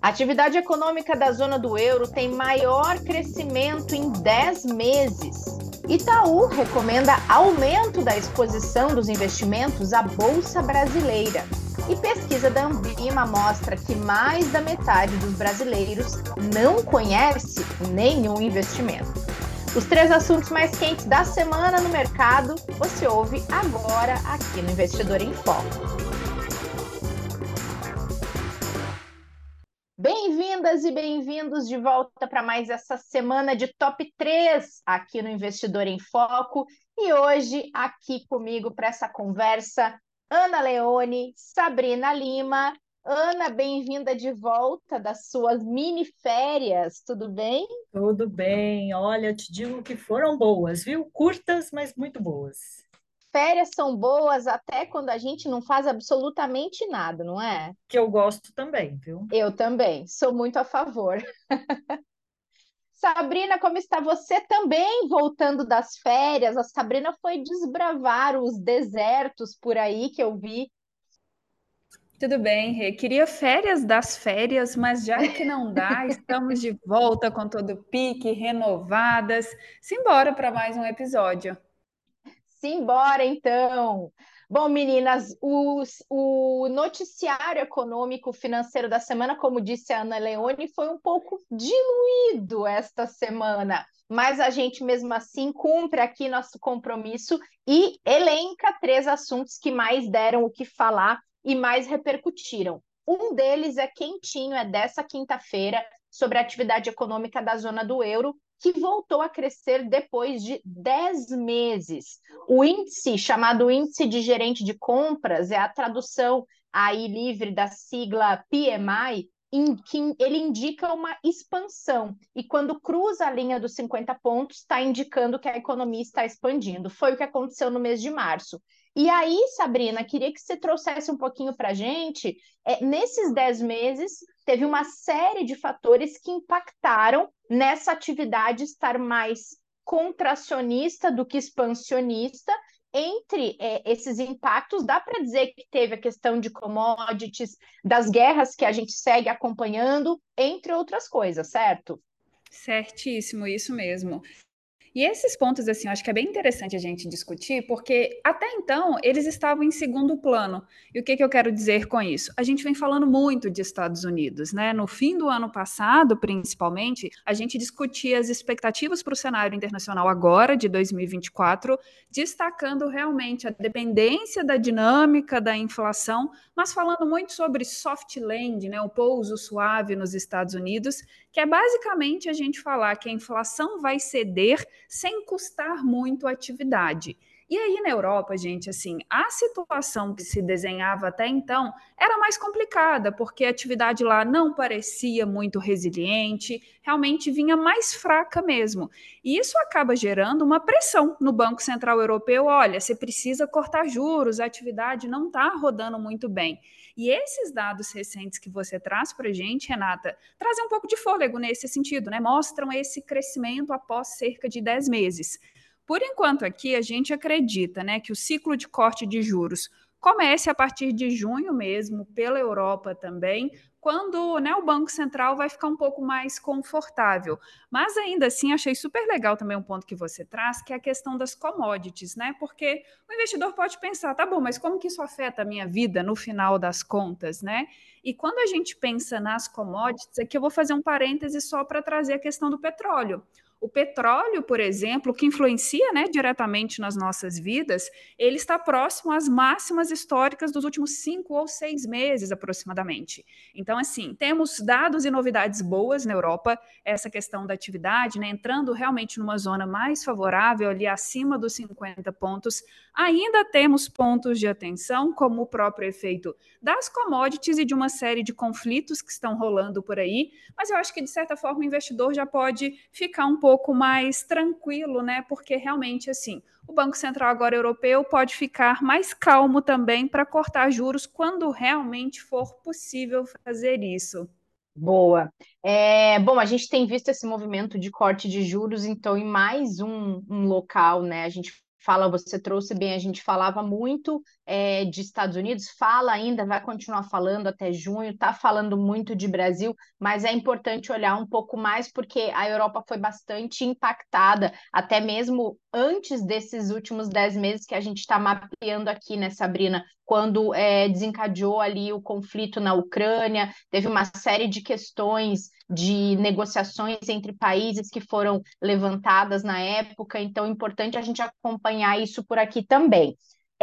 A atividade econômica da zona do euro tem maior crescimento em 10 meses. Itaú recomenda aumento da exposição dos investimentos à Bolsa Brasileira. E pesquisa da Ambima mostra que mais da metade dos brasileiros não conhece nenhum investimento. Os três assuntos mais quentes da semana no mercado você ouve agora aqui no Investidor em Foco. Bem-vindas e bem-vindos de volta para mais essa semana de top 3 aqui no Investidor em Foco. E hoje, aqui comigo para essa conversa, Ana Leone, Sabrina Lima. Ana, bem-vinda de volta das suas mini férias, tudo bem? Tudo bem, olha, eu te digo que foram boas, viu? Curtas, mas muito boas. Férias são boas até quando a gente não faz absolutamente nada, não é? Que eu gosto também, viu? Eu também, sou muito a favor. Sabrina, como está você também voltando das férias? A Sabrina foi desbravar os desertos por aí que eu vi. Tudo bem, Rê. Queria férias das férias, mas já que não dá, estamos de volta com todo o pique, renovadas. Simbora para mais um episódio. Simbora, então! Bom, meninas, o noticiário econômico financeiro da semana, como disse a Ana Leone, foi um pouco diluído esta semana, mas a gente mesmo assim cumpre aqui nosso compromisso e elenca três assuntos que mais deram o que falar e mais repercutiram. Um deles é quentinho, é dessa quinta-feira, sobre a atividade econômica da zona do euro, que voltou a crescer depois de 10 meses. O índice, chamado Índice de Gerente de Compras, é a tradução aí livre da sigla PMI, em que ele indica uma expansão. E quando cruza a linha dos 50 pontos, está indicando que a economia está expandindo. Foi o que aconteceu no mês de março. E aí, Sabrina, queria que você trouxesse um pouquinho para a gente. Nesses 10 meses, teve uma série de fatores que impactaram nessa atividade estar mais contracionista do que expansionista. Entre esses impactos, dá para dizer que teve a questão de commodities, das guerras que a gente segue acompanhando, entre outras coisas, certo? Certíssimo, isso mesmo. E esses pontos, assim, eu acho que é bem interessante a gente discutir, porque até então eles estavam em segundo plano. E o que eu quero dizer com isso? A gente vem falando muito de Estados Unidos, né? No fim do ano passado, principalmente, a gente discutia as expectativas para o cenário internacional agora, de 2024, destacando realmente a dependência da dinâmica da inflação, mas falando muito sobre soft landing, né? O pouso suave nos Estados Unidos, que é basicamente a gente falar que a inflação vai ceder sem custar muito a atividade. E aí na Europa, gente, assim, a situação que se desenhava até então era mais complicada, porque a atividade lá não parecia muito resiliente, realmente vinha mais fraca mesmo. E isso acaba gerando uma pressão no Banco Central Europeu, olha, você precisa cortar juros, a atividade não está rodando muito bem. E esses dados recentes que você traz para a gente, Renata, trazem um pouco de fôlego nesse sentido, né? Mostram esse crescimento após cerca de 10 meses. Por enquanto, aqui a gente acredita, né, que o ciclo de corte de juros comece a partir de junho mesmo, pela Europa também, quando, né, o Banco Central vai ficar um pouco mais confortável. Mas ainda assim, achei super legal também um ponto que você traz, que é a questão das commodities, né? Porque o investidor pode pensar, tá bom, mas como que isso afeta a minha vida no final das contas, né? E quando a gente pensa nas commodities, aqui eu vou fazer um parêntese só para trazer a questão do petróleo. O petróleo, por exemplo, que influencia, né, diretamente nas nossas vidas, ele está próximo às máximas históricas dos últimos 5 ou 6 meses, aproximadamente. Então, assim, temos dados e novidades boas na Europa, essa questão da atividade, né, entrando realmente numa zona mais favorável, ali acima dos 50 pontos. Ainda temos pontos de atenção, como o próprio efeito das commodities e de uma série de conflitos que estão rolando por aí, mas eu acho que, de certa forma, o investidor já pode ficar um pouco mais tranquilo, né? Porque realmente, assim, o Banco Central agora europeu pode ficar mais calmo também para cortar juros quando realmente for possível fazer isso. Boa. Bom, a gente tem visto esse movimento de corte de juros, então, em mais um local, né? A gente fala, você trouxe bem, a gente falava muito de Estados Unidos, fala ainda, vai continuar falando até junho, está falando muito de Brasil, mas é importante olhar um pouco mais, porque a Europa foi bastante impactada, até mesmo antes desses últimos 10 meses que a gente está mapeando aqui, né, Sabrina? Quando desencadeou ali o conflito na Ucrânia, teve uma série de questões de negociações entre países que foram levantadas na época, então é importante a gente acompanhar isso por aqui também.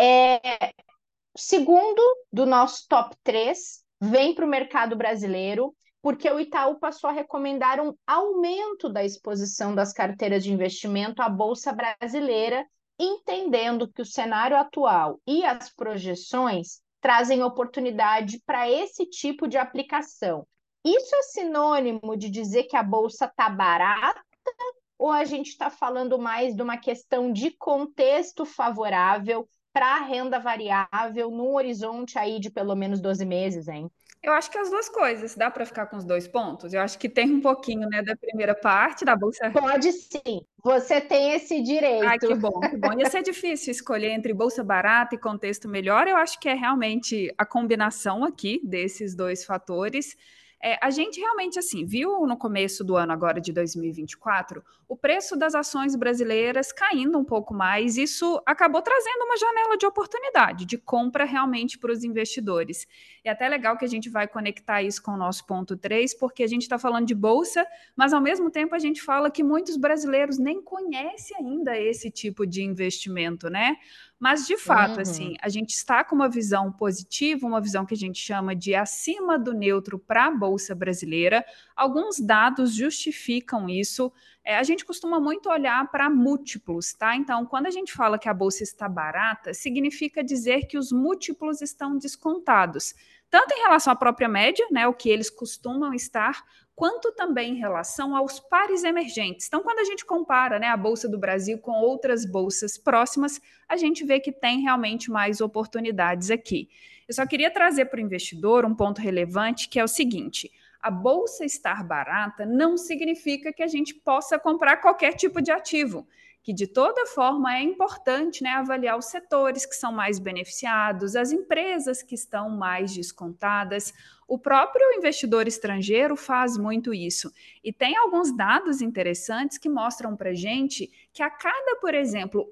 Segundo do nosso top 3 vem para o mercado brasileiro, porque o Itaú passou a recomendar um aumento da exposição das carteiras de investimento à Bolsa Brasileira, entendendo que o cenário atual e as projeções trazem oportunidade para esse tipo de aplicação. Isso é sinônimo de dizer que a Bolsa está barata? Ou a gente está falando mais de uma questão de contexto favorável para a renda variável num horizonte aí de pelo menos 12 meses, hein? Eu acho que as duas coisas, dá para ficar com os 2 pontos? Eu acho que tem um pouquinho, né, da primeira parte da bolsa. Pode sim, você tem esse Ai, direito. que bom, que bom. Ia ser difícil escolher entre bolsa barata e contexto melhor. Eu acho que é realmente a combinação aqui desses dois fatores. A gente realmente, assim, viu no começo do ano agora de 2024 o preço das ações brasileiras caindo um pouco mais. Isso acabou trazendo uma janela de oportunidade de compra realmente para os investidores. É até legal que a gente vai conectar isso com o nosso ponto 3, porque a gente está falando de bolsa, mas ao mesmo tempo a gente fala que muitos brasileiros nem conhecem ainda esse tipo de investimento, né? Mas de fato, assim, Uhum. a gente está com uma visão positiva, uma visão que a gente chama de acima do neutro para a bolsa brasileira. Alguns dados justificam isso. A gente costuma muito olhar para múltiplos, tá? Então, quando a gente fala que a bolsa está barata, significa dizer que os múltiplos estão descontados, tanto em relação à própria média, né, o que eles costumam estar, quanto também em relação aos pares emergentes. Então, quando a gente compara, né, a Bolsa do Brasil com outras bolsas próximas, a gente vê que tem realmente mais oportunidades aqui. Eu só queria trazer para o investidor um ponto relevante, que é o seguinte: a bolsa estar barata não significa que a gente possa comprar qualquer tipo de ativo, que de toda forma é importante, né, avaliar os setores que são mais beneficiados, as empresas que estão mais descontadas. O próprio investidor estrangeiro faz muito isso. E tem alguns dados interessantes que mostram para a gente que a cada, por exemplo,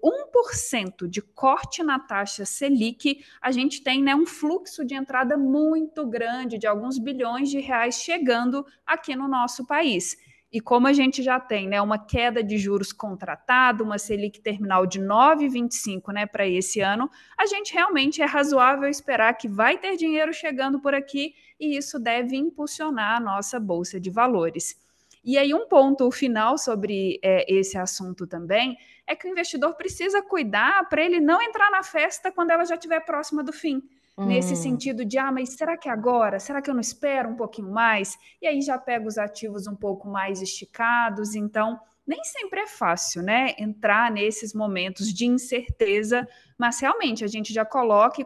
1% de corte na taxa Selic, a gente tem, né, um fluxo de entrada muito grande de alguns bilhões de reais chegando aqui no nosso país. E como a gente já tem, né, uma queda de juros contratada, uma Selic terminal de 9,25, né, para esse ano, a gente realmente é razoável esperar que vai ter dinheiro chegando por aqui e isso deve impulsionar a nossa bolsa de valores. E aí um ponto final sobre esse assunto também é que o investidor precisa cuidar para ele não entrar na festa quando ela já estiver próxima do fim. Nesse sentido de, mas será que é agora? Será que eu não espero um pouquinho mais? E aí já pega os ativos um pouco mais esticados. Então, nem sempre é fácil, né, entrar nesses momentos de incerteza, mas realmente a gente já coloca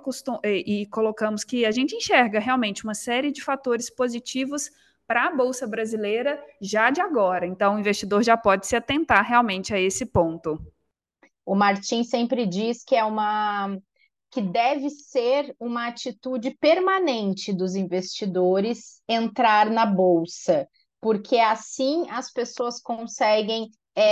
e colocamos que a gente enxerga realmente uma série de fatores positivos para a Bolsa Brasileira já de agora. Então, o investidor já pode se atentar realmente a esse ponto. O Martim sempre diz que deve ser uma atitude permanente dos investidores entrar na bolsa, porque assim as pessoas conseguem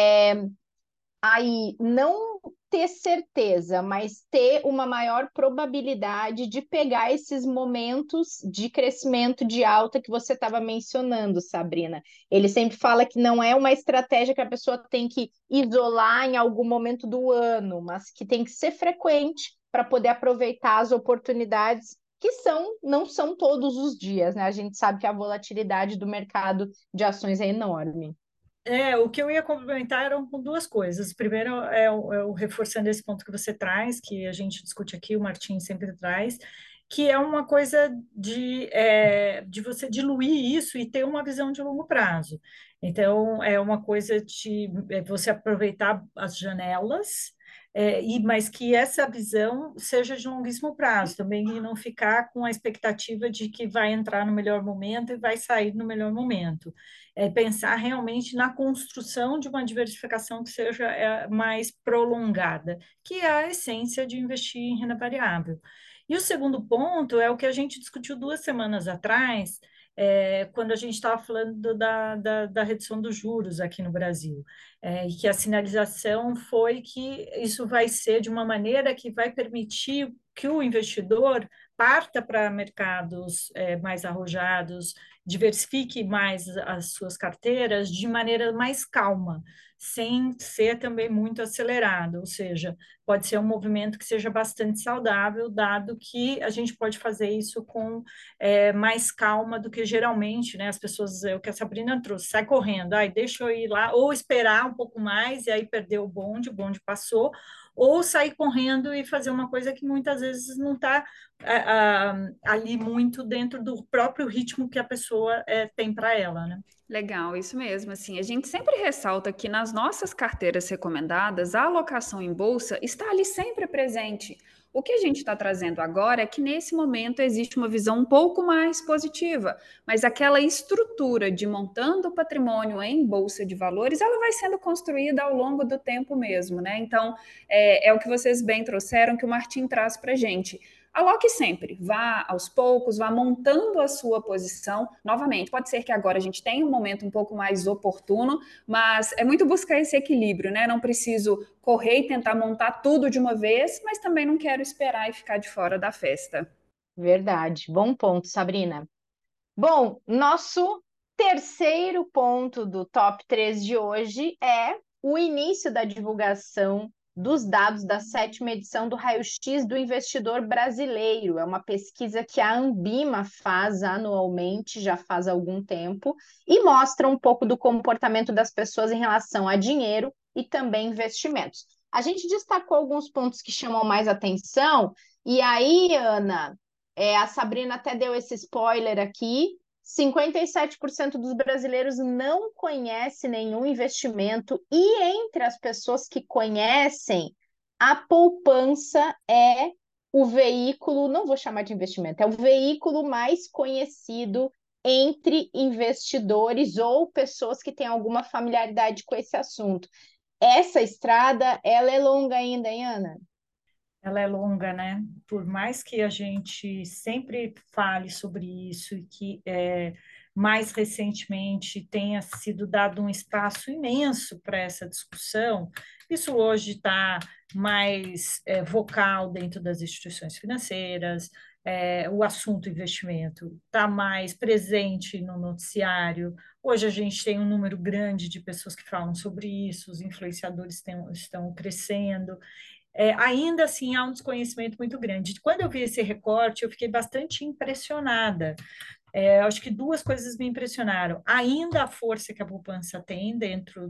aí não ter certeza, mas ter uma maior probabilidade de pegar esses momentos de crescimento de alta que você estava mencionando, Sabrina. Ele sempre fala que não é uma estratégia que a pessoa tem que isolar em algum momento do ano, mas que tem que ser frequente para poder aproveitar as oportunidades que não são todos os dias, né? A gente sabe que a volatilidade do mercado de ações é enorme. O que eu ia complementar eram com duas coisas. Primeiro, é o reforçando esse ponto que você traz, que a gente discute aqui, o Martim sempre traz, que é uma coisa de você diluir isso e ter uma visão de longo prazo. Então, é uma coisa de você aproveitar as janelas mas que essa visão seja de longuíssimo prazo também, e não ficar com a expectativa de que vai entrar no melhor momento e vai sair no melhor momento. Pensar realmente na construção de uma diversificação que seja mais prolongada, que é a essência de investir em renda variável. E o segundo ponto é o que a gente discutiu 2 semanas atrás, quando a gente estava falando da redução dos juros aqui no Brasil, e que a sinalização foi que isso vai ser de uma maneira que vai permitir que o investidor parta para mercados mais arrojados, diversifique mais as suas carteiras de maneira mais calma, sem ser também muito acelerado, ou seja, pode ser um movimento que seja bastante saudável, dado que a gente pode fazer isso com mais calma do que geralmente, né? As pessoas, o que a Sabrina trouxe, sai correndo, deixa eu ir lá, ou esperar um pouco mais e aí perder o bonde passou, ou sair correndo e fazer uma coisa que muitas vezes não está ali muito dentro do próprio ritmo que a pessoa tem para ela, né? Legal, isso mesmo. Assim, a gente sempre ressalta que nas nossas carteiras recomendadas, a alocação em bolsa está ali sempre presente. O que a gente está trazendo agora é que nesse momento existe uma visão um pouco mais positiva, mas aquela estrutura de montando o patrimônio em bolsa de valores, ela vai sendo construída ao longo do tempo mesmo, né? Então, é o que vocês bem trouxeram, que o Martim traz para a gente. Aloque sempre, vá aos poucos, vá montando a sua posição. Novamente, pode ser que agora a gente tenha um momento um pouco mais oportuno, mas é muito buscar esse equilíbrio, né? Não preciso correr e tentar montar tudo de uma vez, mas também não quero esperar e ficar de fora da festa. Verdade. Bom ponto, Sabrina. Bom, nosso terceiro ponto do top 3 de hoje é o início da divulgação dos dados da 7ª edição do Raio-X do Investidor Brasileiro. É uma pesquisa que a Anbima faz anualmente, já faz algum tempo, e mostra um pouco do comportamento das pessoas em relação a dinheiro e também investimentos. A gente destacou alguns pontos que chamam mais atenção, e aí, Ana, a Sabrina até deu esse spoiler aqui. 57% dos brasileiros não conhece nenhum investimento, e entre as pessoas que conhecem, a poupança é o veículo, não vou chamar de investimento, é o veículo mais conhecido entre investidores ou pessoas que têm alguma familiaridade com esse assunto. Essa estrada, ela é longa ainda, hein, Ana? Ela é longa, né? Por mais que a gente sempre fale sobre isso e que mais recentemente tenha sido dado um espaço imenso para essa discussão, isso hoje está mais vocal dentro das instituições financeiras, o assunto investimento está mais presente no noticiário. Hoje a gente tem um número grande de pessoas que falam sobre isso, os influenciadores estão crescendo. Ainda assim há um desconhecimento muito grande. Quando eu vi esse recorte, eu fiquei bastante impressionada. Acho que 2 coisas me impressionaram. Ainda a força que a poupança tem dentro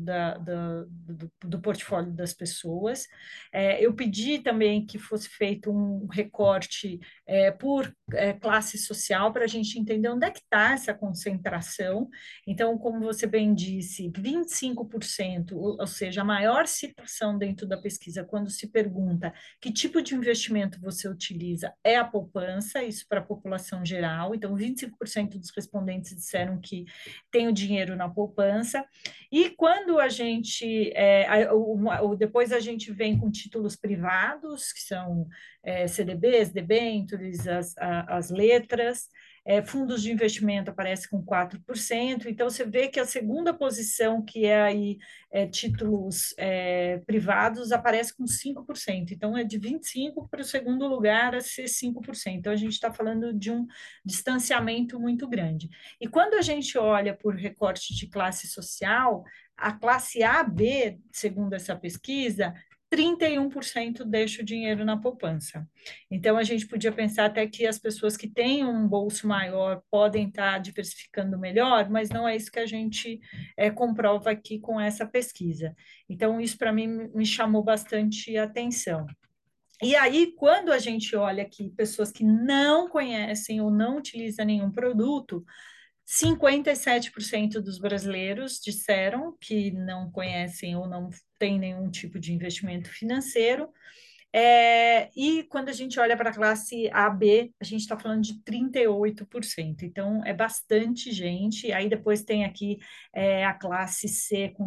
do portfólio das pessoas. Eu pedi também que fosse feito um recorte por classe social para a gente entender onde é que está essa concentração. Então, como você bem disse, 25%, ou seja, a maior citação dentro da pesquisa, quando se pergunta que tipo de investimento você utiliza, é a poupança, isso para a população geral. Então, 25% dos respondentes disseram que tem o dinheiro na poupança. E quando a gente, depois a gente vem com títulos privados, que são CDBs, debêntures, as letras, fundos de investimento aparece com 4%, então você vê que a segunda posição, que é aí títulos privados, aparece com 5%, então é de 25% para o segundo lugar a ser 5%, então a gente está falando de um distanciamento muito grande. E quando a gente olha por recorte de classe social, a classe A, B, segundo essa pesquisa, 31% deixa o dinheiro na poupança. Então, a gente podia pensar até que as pessoas que têm um bolso maior podem estar diversificando melhor, mas não é isso que a gente comprova aqui com essa pesquisa. Então, isso para mim me chamou bastante atenção. E aí, quando a gente olha aqui pessoas que não conhecem ou não utilizam nenhum produto, 57% dos brasileiros disseram que não conhecem ou não têm nenhum tipo de investimento financeiro. E quando a gente olha para a classe AB, a gente está falando de 38%. Então, é bastante gente. Aí depois tem aqui a classe C com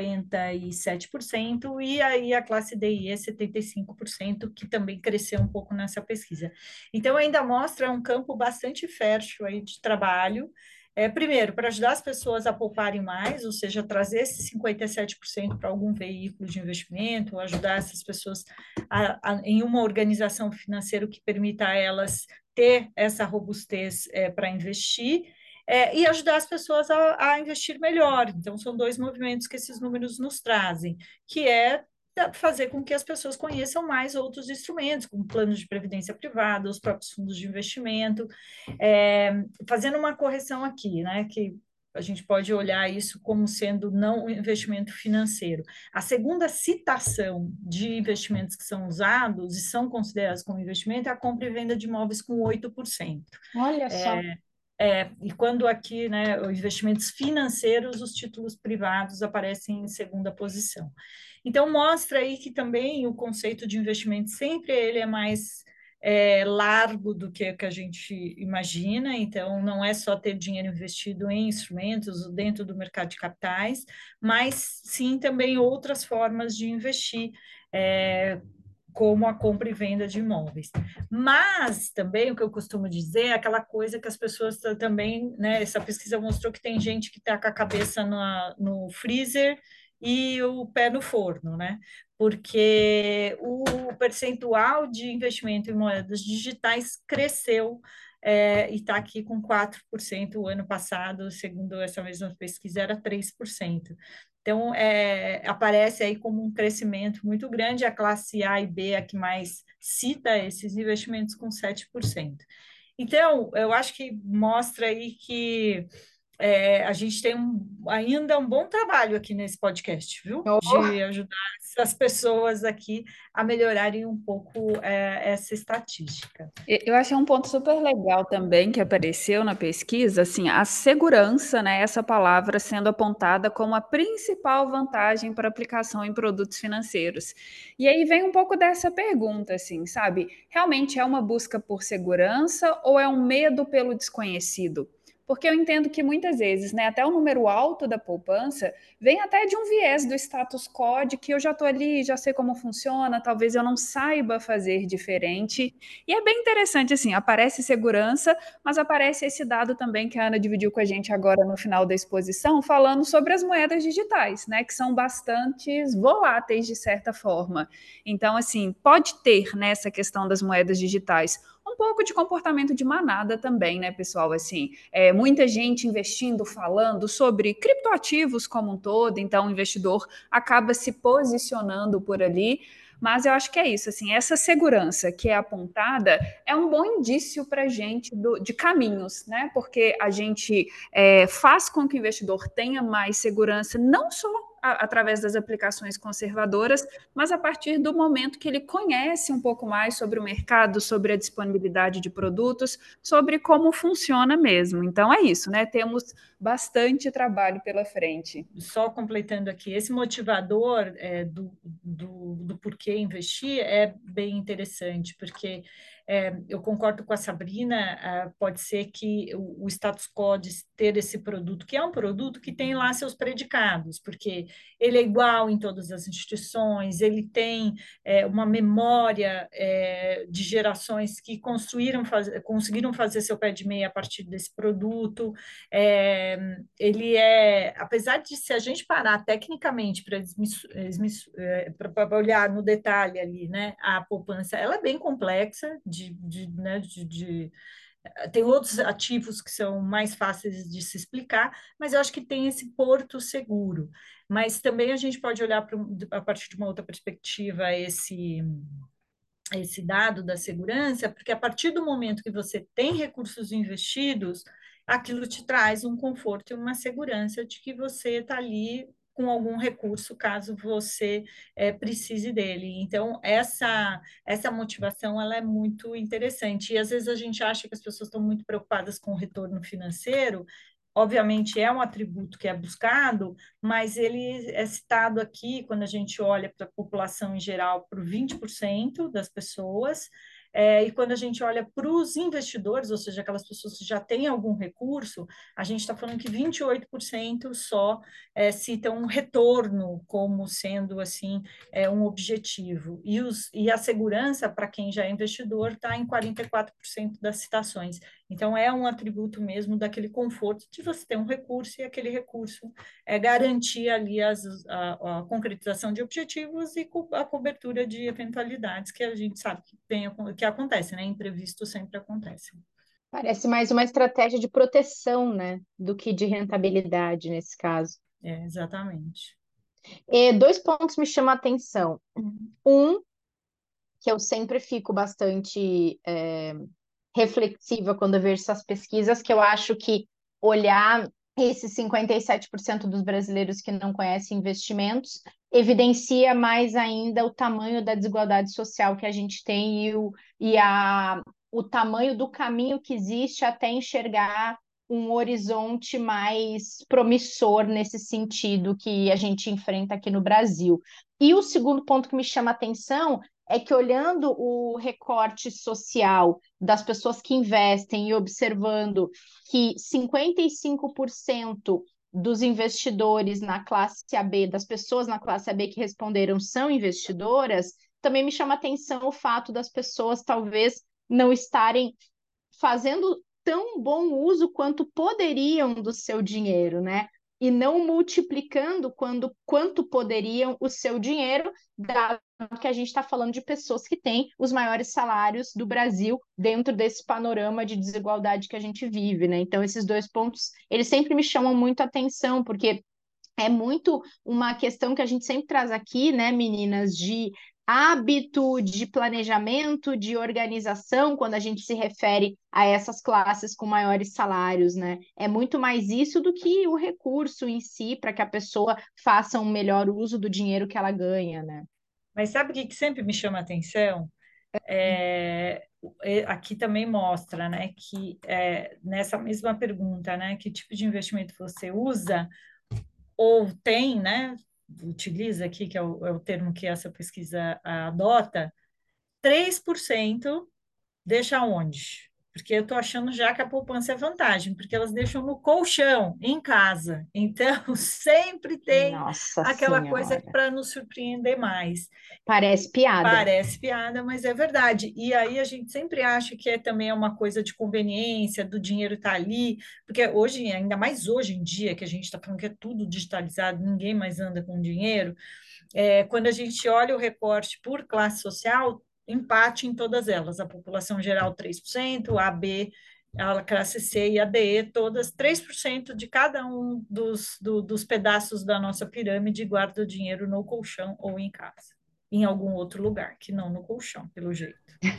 57%, e aí a classe D e E 75%, que também cresceu um pouco nessa pesquisa. Então, ainda mostra um campo bastante fértil aí de trabalho. Primeiro, para ajudar as pessoas a pouparem mais, ou seja, trazer esses 57% para algum veículo de investimento, ajudar essas pessoas em uma organização financeira que permita a elas ter essa robustez para investir, e ajudar as pessoas a investir melhor. Então, são dois movimentos que esses números nos trazem, que é fazer com que as pessoas conheçam mais outros instrumentos, como planos de previdência privada, os próprios fundos de investimento, fazendo uma correção aqui, né, que a gente pode olhar isso como sendo não um investimento financeiro. A segunda citação de investimentos que são usados e são considerados como investimento é a compra e venda de imóveis com 8%. Olha só. E quando aqui, né, os investimentos financeiros, os títulos privados aparecem em segunda posição. Então, mostra aí que também o conceito de investimento sempre ele é mais largo do que a gente imagina, então não é só ter dinheiro investido em instrumentos dentro do mercado de capitais, mas sim também outras formas de investir, como a compra e venda de imóveis. Mas também o que eu costumo dizer é aquela coisa que as pessoas também, né? Essa pesquisa mostrou que tem gente que está com a cabeça no freezer e o pé no forno, né? Porque o percentual de investimento em moedas digitais cresceu, e está aqui com 4%. O ano passado, segundo essa mesma pesquisa, era 3%. Então, aparece aí como um crescimento muito grande. A classe A e B é a que mais cita esses investimentos, com 7%. Então, eu acho que mostra aí que a gente tem ainda um bom trabalho aqui nesse podcast, viu? Oh. De ajudar as pessoas aqui a melhorarem um pouco essa estatística. Eu achei um ponto super legal também que apareceu na pesquisa, assim, a segurança, né, essa palavra sendo apontada como a principal vantagem para aplicação em produtos financeiros. E aí vem um pouco dessa pergunta, assim, sabe? Realmente é uma busca por segurança ou é um medo pelo desconhecido? Porque eu entendo que muitas vezes, né, até o número alto da poupança vem até de um viés do status quo, de que eu já estou ali, já sei como funciona, talvez eu não saiba fazer diferente. E é bem interessante, assim, aparece segurança, mas aparece esse dado também que a Ana dividiu com a gente agora no final da exposição, falando sobre as moedas digitais, né, que são bastante voláteis de certa forma. Então, assim, pode ter nessa questão das moedas digitais um pouco de comportamento de manada também, né, pessoal? Assim, muita gente investindo, falando sobre criptoativos como um todo, então o investidor acaba se posicionando por ali. Mas eu acho que é isso, assim, essa segurança que é apontada é um bom indício para a gente de caminhos, né? Porque a gente faz com que o investidor tenha mais segurança, não só através das aplicações conservadoras, mas a partir do momento que ele conhece um pouco mais sobre o mercado, sobre a disponibilidade de produtos, sobre como funciona mesmo. Então é isso, né? Temos bastante trabalho pela frente. Só completando aqui, esse motivador do porquê investir é bem interessante, porque eu concordo com a Sabrina, pode ser que o status quo de ter esse produto, que é um produto que tem lá seus predicados, porque ele é igual em todas as instituições, ele tem uma memória de gerações que conseguiram fazer seu pé de meia a partir desse produto. Ele apesar de, se a gente parar tecnicamente para olhar no detalhe ali, né, a poupança, ela é bem complexa, né, tem outros ativos que são mais fáceis de se explicar, mas eu acho que tem esse porto seguro. Mas também a gente pode olhar a partir de uma outra perspectiva esse dado da segurança, porque a partir do momento que você tem recursos investidos, aquilo te traz um conforto e uma segurança de que você está ali com algum recurso caso você precise dele. Então, essa motivação ela é muito interessante. E às vezes a gente acha que as pessoas estão muito preocupadas com o retorno financeiro, obviamente é um atributo que é buscado, mas ele é citado aqui, quando a gente olha para a população em geral, por 20% das pessoas, e quando a gente olha para os investidores, ou seja, aquelas pessoas que já têm algum recurso, a gente está falando que 28% só citam um retorno como sendo assim um objetivo. E a segurança, para quem já é investidor, está em 44% das citações. Então, é um atributo mesmo daquele conforto de você ter um recurso e aquele recurso garantir ali a concretização de objetivos e a cobertura de eventualidades que a gente sabe que acontecem, né? Imprevistos sempre acontecem. Parece mais uma estratégia de proteção, né, do que de rentabilidade nesse caso. Exatamente. Dois pontos me chamam a atenção. Um, que eu sempre fico bastante reflexiva quando eu vejo essas pesquisas, que eu acho que olhar esses 57% dos brasileiros que não conhecem investimentos evidencia mais ainda o tamanho da desigualdade social que a gente tem o tamanho do caminho que existe até enxergar um horizonte mais promissor nesse sentido que a gente enfrenta aqui no Brasil. E o segundo ponto que me chama a atenção é que olhando o recorte social das pessoas que investem e observando que 55% dos investidores na classe AB, das pessoas na classe AB que responderam são investidoras, também me chama a atenção o fato das pessoas talvez não estarem fazendo tão bom uso quanto poderiam do seu dinheiro, né? E não multiplicando quanto poderiam o seu dinheiro, dado que a gente está falando de pessoas que têm os maiores salários do Brasil dentro desse panorama de desigualdade que a gente vive, né? Então, esses dois pontos, eles sempre me chamam muito a atenção, porque é muito uma questão que a gente sempre traz aqui, né, meninas, de hábito, de planejamento, de organização, quando a gente se refere a essas classes com maiores salários, né? É muito mais isso do que o recurso em si para que a pessoa faça um melhor uso do dinheiro que ela ganha, né? Mas sabe o que sempre me chama a atenção? Aqui também mostra, né, que nessa mesma pergunta, né, que tipo de investimento você usa ou tem, né, utiliza aqui, que é o termo que essa pesquisa adota, 3% deixa onde? Porque eu estou achando já que a poupança é vantagem, porque elas deixam no colchão, em casa. Então, sempre tem Nossa aquela coisa Senhora, para nos surpreender mais. parece piada. Parece piada, mas é verdade. E aí a gente sempre acha que também é uma coisa de conveniência, do dinheiro estar ali, porque hoje, ainda mais hoje em dia, que a gente está falando que é tudo digitalizado, ninguém mais anda com dinheiro, quando a gente olha o recorte por classe social, empate em todas elas. A população geral 3%, a B, a classe C e a D, todas 3% de cada um dos pedaços da nossa pirâmide guarda o dinheiro no colchão ou em casa em algum outro lugar, que não no colchão, pelo jeito.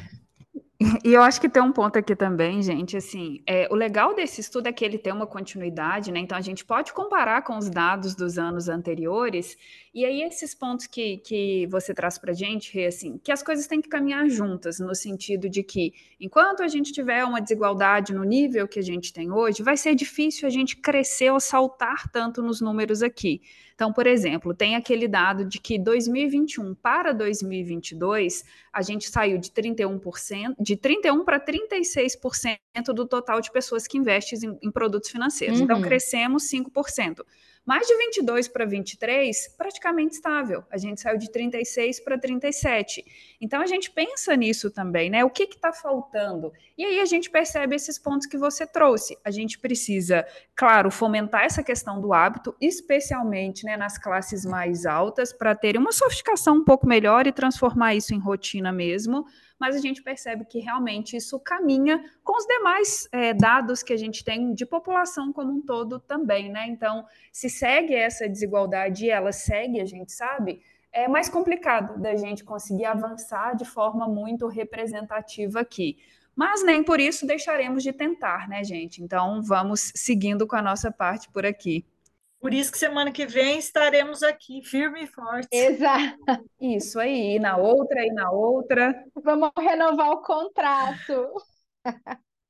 E eu acho que tem um ponto aqui também, gente, assim, o legal desse estudo é que ele tem uma continuidade, né? Então a gente pode comparar com os dados dos anos anteriores, e aí esses pontos que você traz para a gente, Rê, assim, que as coisas têm que caminhar juntas, no sentido de que, enquanto a gente tiver uma desigualdade no nível que a gente tem hoje, vai ser difícil a gente crescer ou saltar tanto nos números aqui. Então, por exemplo, tem aquele dado de que 2021 para 2022 a gente saiu de 31%, de 31 para 36% do total de pessoas que investem em produtos financeiros. Então, crescemos 5%. Mais de 22 para 23, praticamente estável. A gente saiu de 36 para 37. Então, a gente pensa nisso também, né? O que está faltando? E aí a gente percebe esses pontos que você trouxe. A gente precisa, claro, fomentar essa questão do hábito, especialmente, né, nas classes mais altas, para ter uma sofisticação um pouco melhor e transformar isso em rotina mesmo, mas a gente percebe que realmente isso caminha com os demais dados que a gente tem de população como um todo também, né? Então, se segue essa desigualdade e ela segue, a gente sabe, é mais complicado da gente conseguir avançar de forma muito representativa aqui. Mas nem por isso deixaremos de tentar, né, gente? Então, vamos seguindo com a nossa parte por aqui. Por isso que semana que vem estaremos aqui, firme e forte. Exato. Isso aí, e na outra, e na outra. Vamos renovar o contrato.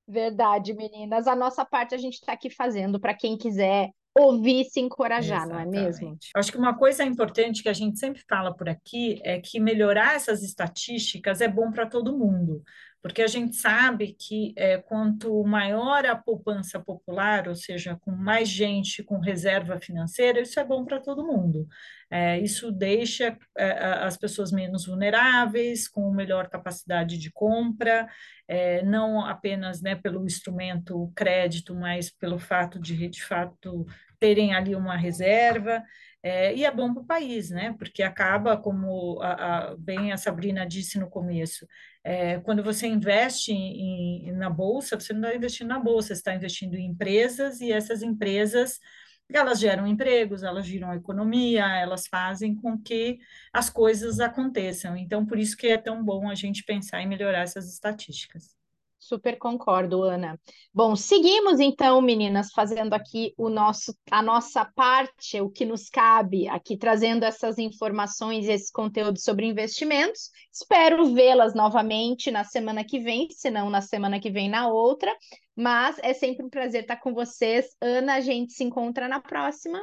Verdade, meninas. A nossa parte a gente está aqui fazendo para quem quiser ouvir e se encorajar, não é mesmo? Exatamente. Acho que uma coisa importante que a gente sempre fala por aqui é que melhorar essas estatísticas é bom para todo mundo, porque a gente sabe que quanto maior a poupança popular, ou seja, com mais gente com reserva financeira, isso é bom para todo mundo. Isso deixa as pessoas menos vulneráveis, com melhor capacidade de compra, não apenas, né, pelo instrumento crédito, mas pelo fato de fato, terem ali uma reserva, e é bom para o país, né? Porque acaba, como bem a Sabrina disse no começo, quando você investe na Bolsa, você não está investindo na Bolsa, você está investindo em empresas, e essas empresas, elas geram empregos, elas giram a economia, elas fazem com que as coisas aconteçam. Então, por isso que é tão bom a gente pensar em melhorar essas estatísticas. Super concordo, Ana. Bom, seguimos então, meninas, fazendo aqui a nossa parte, o que nos cabe aqui, trazendo essas informações e esse conteúdo sobre investimentos. Espero vê-las novamente na semana que vem, se não na semana que vem na outra. Mas é sempre um prazer estar com vocês. Ana, a gente se encontra na próxima.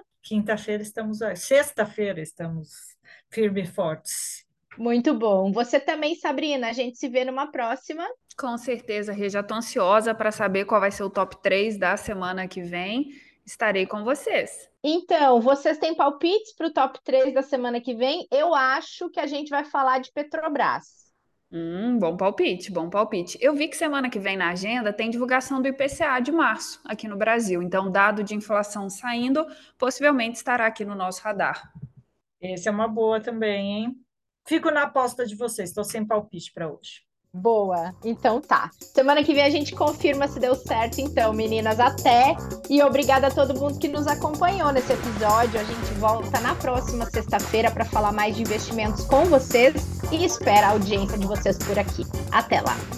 Sexta-feira estamos firmes e fortes. Muito bom. Você também, Sabrina, a gente se vê numa próxima. Com certeza, Rê, já estou ansiosa para saber qual vai ser o top 3 da semana que vem. Estarei com vocês. Então, vocês têm palpites para o top 3 da semana que vem? Eu acho que a gente vai falar de Petrobras. Bom palpite, bom palpite. Eu vi que semana que vem na agenda tem divulgação do IPCA de março aqui no Brasil. Então, dado de inflação saindo, possivelmente estará aqui no nosso radar. Esse é uma boa também, hein? Fico na aposta de vocês, estou sem palpite para hoje. Boa, então tá. Semana que vem a gente confirma se deu certo, então, meninas. Até! E obrigada a todo mundo que nos acompanhou nesse episódio. A gente volta na próxima sexta-feira para falar mais de investimentos com vocês e espera a audiência de vocês por aqui. Até lá!